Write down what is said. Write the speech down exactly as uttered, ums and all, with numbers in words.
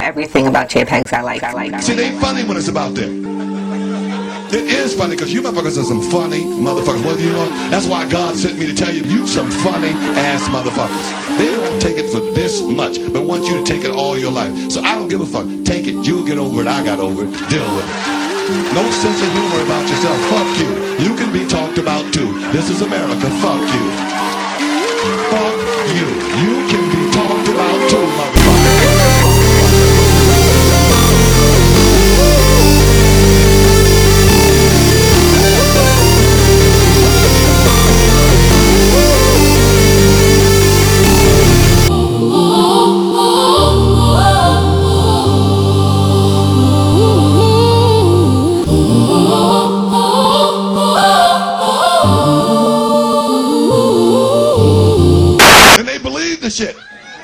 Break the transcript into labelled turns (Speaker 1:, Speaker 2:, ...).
Speaker 1: everything about JPEGs I like. I like.
Speaker 2: See, they ain't funny when it's about them. It is funny because you motherfuckers are some funny motherfuckers. Whether you know, that's why God sent me to tell you, you some funny ass motherfuckers. They don't take it for this much, but want you to take it all your life. So I don't give a fuck. Take it. You'll get over it. I got over it. Deal with it. No sense of humor about yourself. Fuck you. You can be talked about too. This is America. Fuck you. Fuck you. You can